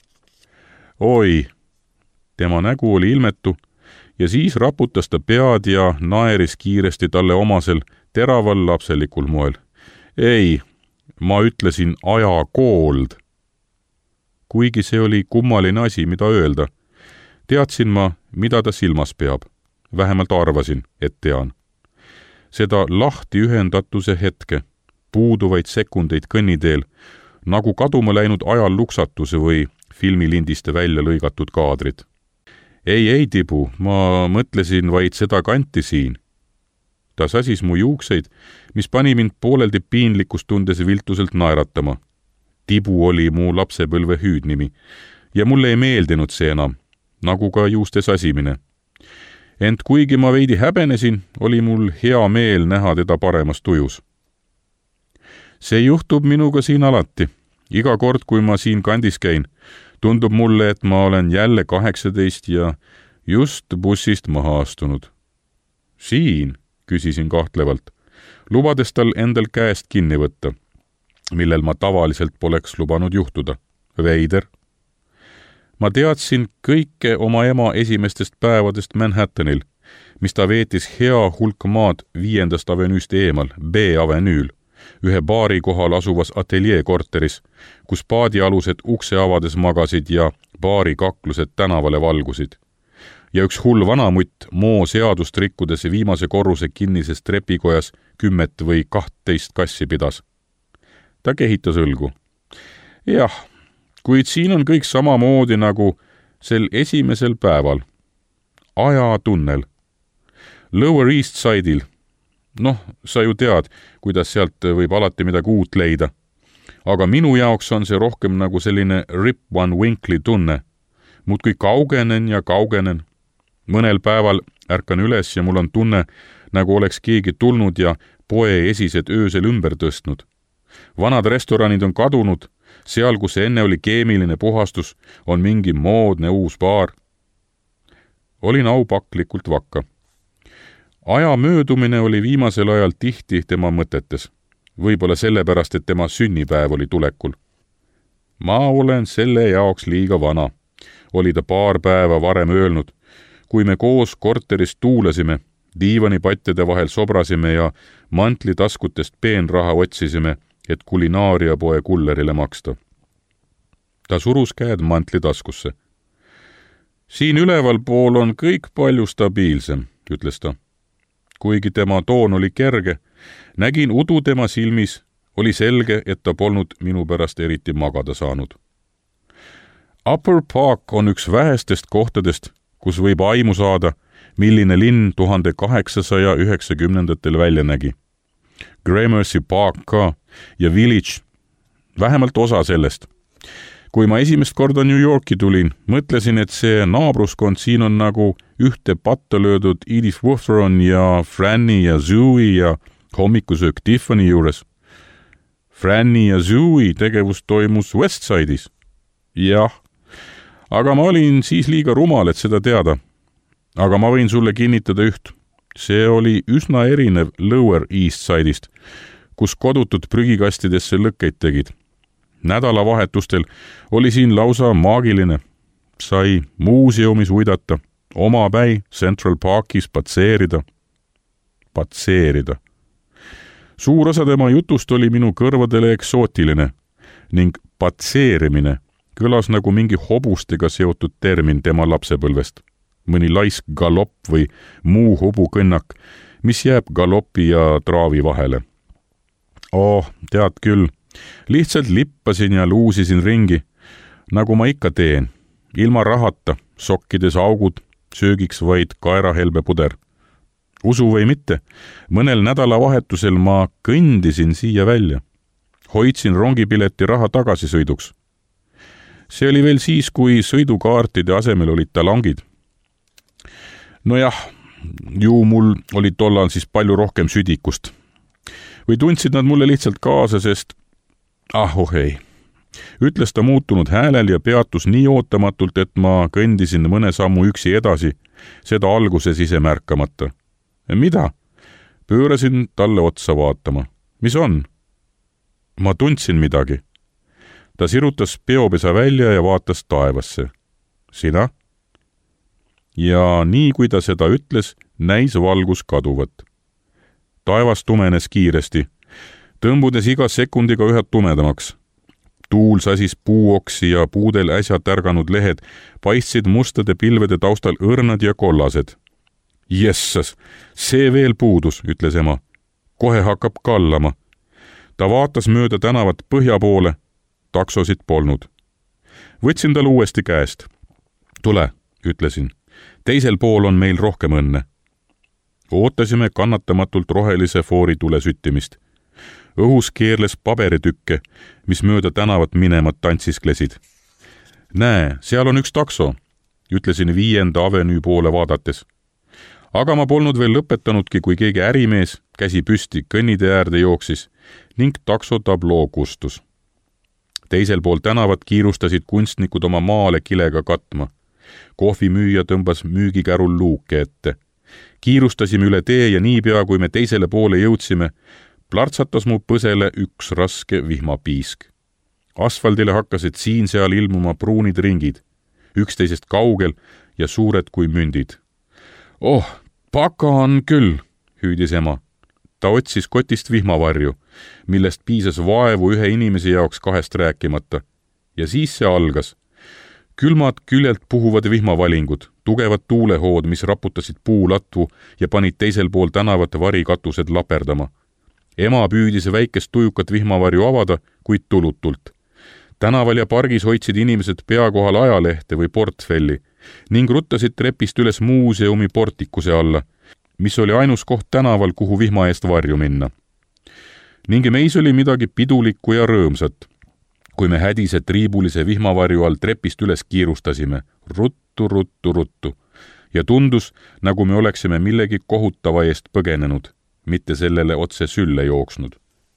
Speaker 2: Oi, tema nägu oli ilmetu ja siis raputas ta pead ja naeris kiiresti talle omasel teraval lapselikul moel. Ei, ma ütlesin ajakoold. Kuigi see oli kummaline asi, mida öelda, teadsin ma, mida ta silmas peab. Vähemalt arvasin, et tean. Seda lahti ühendatuse hetke, puuduvaid sekundeid kõnniteel, nagu kaduma läinud ajal luksatuse või filmilindiste välja lõigatud kaadrid. Ei, Tibu, ma mõtlesin vaid seda kanti siin. Ta sasis mu juukseid, mis pani mind pooleldi piinlikkust tundes viltuselt naeratama. Tibu oli mu lapsepõlve hüüdnimi ja mulle ei meeldinud see enam, nagu ka juuste sasimine. Ent kuigi ma veidi häbenesin, oli mul hea meel näha teda paremas tujus. See juhtub minuga siin alati. Iga kord, kui ma siin kandis käin, tundub mulle, et ma olen jälle 18 ja just bussist maha astunud. Siin, küsisin kahtlevalt, lubades tal endal käest kinni võtta, millel ma tavaliselt poleks lubanud juhtuda. Veider. Ma teadsin kõike oma ema esimestest päevadest Manhattanil, mis ta veetis hea hulk maad 5. avenüüst eemal, B-avenüül, ühe baari kohal asuvas ateljeekorteris, kus paadialused ukse avades magasid ja baari kaklused tänavale valgusid. Ja üks hull vanamutt moo seadust rikkudes viimase korruse kinnises trepikojas 10 või 12 kassi pidas. Ta kehitas õlgu. Jah, kuid siin on kõik samamoodi nagu sel esimesel päeval. Ajatunnel. Lower East Side'il. Noh, sa ju tead, kuidas sealt võib alati midagi uut leida. Aga minu jaoks on see rohkem nagu selline Rip Van Winkli tunne. Muudkui kaugenen ja kaugenen. Mõnel päeval ärkan üles ja mul on tunne, nagu oleks keegi tulnud ja poe esised öösel ümber tõstnud. Vanad restoranid on kadunud, seal, kus enne oli keemiline puhastus, on mingi moodne uus baar. Olin aupaklikult vakka. Aja möödumine oli viimasel ajal tihti tema mõtetes. Võib-olla sellepärast, et tema sünnipäev oli tulekul. Ma olen selle jaoks liiga vana, oli ta paar päeva varem öelnud, kui me koos korteris tuulasime, diivanipatjade vahel sobrasime ja mantlitaskutest peenraha otsisime, et kulinaariapoe kullerile maksta. Ta surus käed mantlitaskusse. Siin üleval pool on kõik palju stabiilsem, ütles ta. Kuigi tema toon oli kerge, nägin udu tema silmis, oli selge, et ta polnud minu pärast eriti magada saanud. Upper Park on üks vähestest kohtadest, kus võib aimu saada, milline linn 1890-ndatel välja nägi. Gramercy Park ka ja Village, vähemalt osa sellest. Kui ma esimest korda New Yorki tulin, mõtlesin, et see naabruskond siin on nagu ühte patta löödud Edith Wharton ja Franny ja Zooey ja hommikusöök Tiffany juures. Franny ja Zooey tegevus toimus Westside'is. Jah, aga ma olin siis liiga rumal, et seda teada. Aga ma võin sulle kinnitada üht. See oli üsna erinev Lower East Side'ist, kus kodutud prügikastidesse lõkkeid tegid. Nädalavahetustel oli siin lausa maagiline. Sai muuseumis uidata, omapäi Central Parkis patseerida. Suur osa tema jutust oli minu kõrvadele eksootiline ning patseerimine kõlas nagu mingi hobustega seotud termin tema lapsepõlvest. Mõni laisk galopp või muu hobukõnnak, mis jääb galoppi ja traavi vahele. Tead küll, lihtsalt lippasin ja luusisin ringi, nagu ma ikka teen, ilma rahata, sokkides augud, söögiks vaid kaerahelbe puder. Usu või mitte, mõnel nädalavahetusel ma kõndisin siia välja. Hoidsin rongipileti raha tagasisõiduks. See oli veel siis, kui sõidukaartide asemel olid talongid. Nojah, ju mul oli tollal siis palju rohkem südikust. Või tundsid nad mulle lihtsalt kaasa, sest ütles ta muutunud häälel ja peatus nii ootamatult, et ma kõndisin mõne sammu üksi edasi, seda alguses ise märkamata. Mida? Pöörasin talle otsa vaatama. Mis on? Ma tundsin midagi. Ta sirutas peopesa välja ja vaatas taevasse. Sina? Ja nii kui ta seda ütles, näis valgus kaduvat. Taevas tumenes kiiresti, tõmbudes iga sekundiga üha tumedamaks. Tuul sasis puuoksi ja puudel äsja tärganud lehed paistsid mustade pilvede taustal õrnad ja kollased. Jessas, see veel puudus, ütles ema. Kohe hakkab kallama. Ta vaatas mööda tänavat põhja poole. Taksosid polnud. Võtsin tal uuesti käest. Tule, ütlesin. Teisel pool on meil rohkem õnne. Ootasime kannatamatult rohelise foori tule süttimist. Õhus keerles paberitükke, mis mööda tänavat minemat tantsisklesid. Näe, seal on üks takso, ütlesin 5. avenüü poole vaadates. Aga ma polnud veel lõpetanudki, kui keegi ärimees, käsi püsti, kõnnide äärde jooksis ning taksotabloo kustus. Teisel pool tänavat kiirustasid kunstnikud oma maale kilega katma. Kohvimüüja tõmbas müügikärul luuke ette. Kiirustasime üle tee ja niipea, kui me teisele poole jõudsime, plartsatas mu põsele üks raske vihmapiisk. Asfaldile hakkasid siin-seal ilmuma pruunid ringid, üksteisest kaugel ja suured kui mündid. Paka on küll, hüüdis ema. Ta otsis kotist vihmavarju, millest piisas vaevu ühe inimese jaoks 2 rääkimata. Ja siis see algas. Külmad küljelt puhuvad vihmavalingud, tugevad tuulehood, mis raputasid puulatvu ja panid teisel pool tänavat varikatused laperdama. Ema püüdis väikest tujukat vihmavarju avada, kuid tulutult. Tänaval ja pargis hoidsid inimesed pea kohal ajalehte või portfelli ning ruttasid trepist üles muuseumi portikuse alla, mis oli ainus koht tänaval, kuhu vihma eest varju minna. Ning meis oli midagi pidulikku ja rõõmsat, kui me hädise triibulise vihmavarju all trepist üles kiirustasime, ruttu, ja tundus, nagu me oleksime millegi kohutava eest põgenenud, mitte sellele otse sülle jooksnud.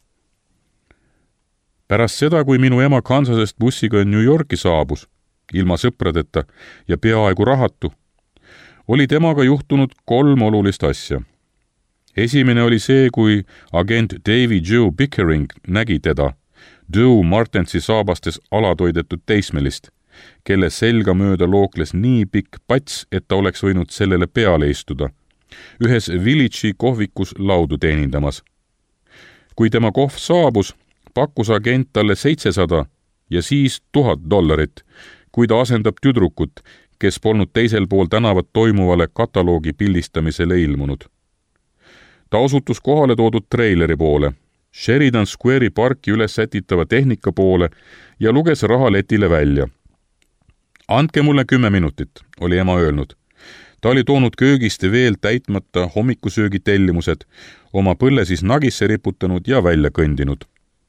Speaker 2: Pärast seda, kui minu ema Kansasest bussiga New Yorki saabus, ilma sõpradeta ja peaaegu rahatu, oli temaga juhtunud 3 olulist asja. Esimene oli see, kui agent Davy Joe Pickering nägi teda, Joe Martensi saabastes alatoidetud teismelist, kelle selga mööda lookles nii pikk pats, et ta oleks võinud sellele peale istuda, ühes Village'i kohvikus laudu teenindamas. Kui tema kohv saabus, pakkus agent talle $700 ja siis $1000, kui ta asendab tüdrukut, kes polnud teisel pool tänavat toimuvale kataloogi pildistamisele ilmunud. Ta osutus kohale toodud treileri poole, Sheridan Square'i parki üles sätitava tehnika poole ja luges rahaletile välja. Andke mulle 10 minutit, oli ema öelnud. Ta oli toonud köögist veel täitmata hommikusöögi tellimused, oma põlle siis nagisse riputanud ja välja kõndinud.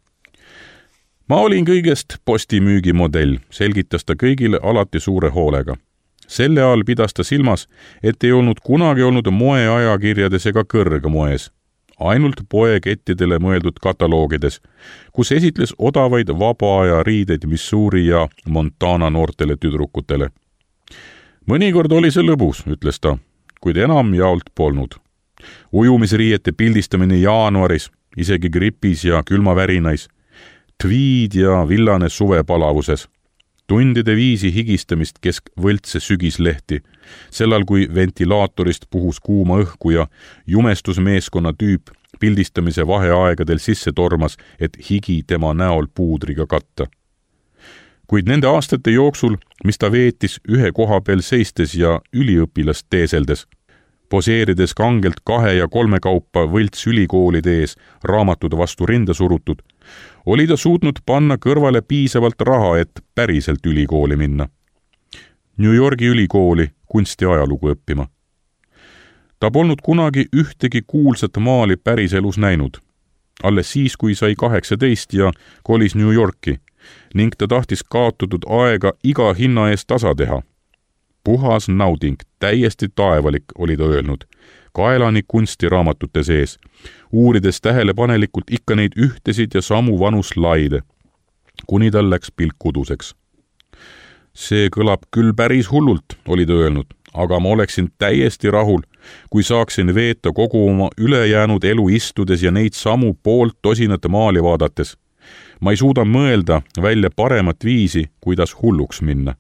Speaker 2: Ma olin kõigest postimüügimodell, selgitas ta kõigile alati suure hoolega. Selle all pidas ta silmas, et ei olnud kunagi olnud moeajakirjades ega kõrgmoes, ainult poekettidele mõeldud kataloogides, kus esitles odavaid vabaaja riideid Missouri ja Montana noortele tüdrukutele. Mõnikord oli see lõbus, ütles ta, kuid enam jaolt polnud. Ujumisriiete pildistamine jaanuaris, isegi gripis ja külmavärinais, tviid ja villane suvepalavuses, tundide viisi higistamist kesk võltse sügislehti, sellal kui ventilaatorist puhus kuuma õhku ja jumestusmeeskonna tüüp pildistamise vaheaegadel sisse tormas, et higi tema näol puudriga katta. Kuid nende aastate jooksul, mis ta veetis ühe koha peal seistes ja üliõpilast teeseldes, poseerides kangelt 2 ja 3 kaupa võlts ülikoolide ees raamatude vastu rinda surutud, oli ta suutnud panna kõrvale piisavalt raha, et päriselt ülikooli minna. New Yorgi ülikooli kunstiajalugu õppima. Ta polnud kunagi ühtegi kuulsat maali päriselus näinud. Alles siis, kui sai 18 ja kolis New Yorki, ning ta tahtis kaotatud aega iga hinna eest tasa teha. Puhas nauding, täiesti taevalik, oli ta öelnud, kaelani kunstiraamatute sees, uurides tähelepanelikult ikka neid ühtesid ja samu vanu slaide, kuni tal läks pilk kuduseks. See kõlab küll päris hullult, oli ta öelnud, aga ma oleksin täiesti rahul, kui saaksin veeta kogu oma ülejäänud elu istudes ja neid samu poolt tosinat maali vaadates. Ma ei suuda mõelda välja paremat viisi, kuidas hulluks minna.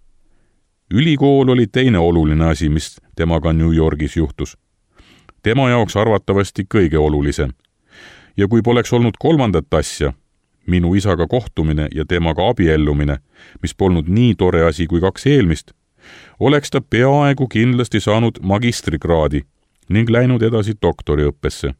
Speaker 2: Ülikool oli teine oluline asi, mis temaga New Yorgis juhtus. Tema jaoks arvatavasti kõige olulisem. Ja kui poleks olnud kolmandat asja, minu isaga kohtumine ja temaga abiellumine, mis polnud nii tore asi kui 2 eelmist, oleks ta peaaegu kindlasti saanud magistrikraadi ning läinud edasi doktoriõppesse.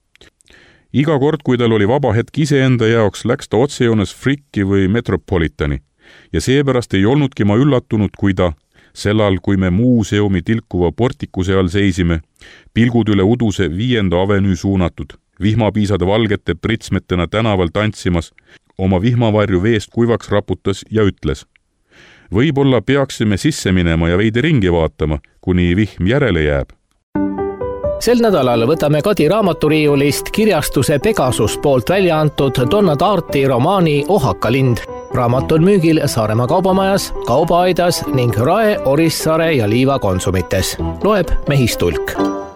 Speaker 2: Iga kord, kui tal oli vaba hetk iseenda jaoks, läks ta otsejoones Fricki või Metropolitani ja seepärast ei olnudki ma üllatunud, kui ta sellal, kui me muuseumi tilkuva portikuse all seisime, pilgud üle uduse 5. avenüü suunatud, vihmapiisad valgete pritsmetena tänaval tantsimas, oma vihmavarju veest kuivaks raputas ja ütles: võib-olla peaksime sisse minema ja veidi ringi vaatama, kuni vihm järele jääb.
Speaker 1: Sel nädalal võtame Kadi raamaturiiulist kirjastuse Pegasus poolt välja antud Donna Tartti romaani Ohaka lind. Raamat on müügil Saaremaa kaubamajas, Kaubaaidas ning Rae, Orissaare ja Liiva konsumites. Loeb Mehis Tulk.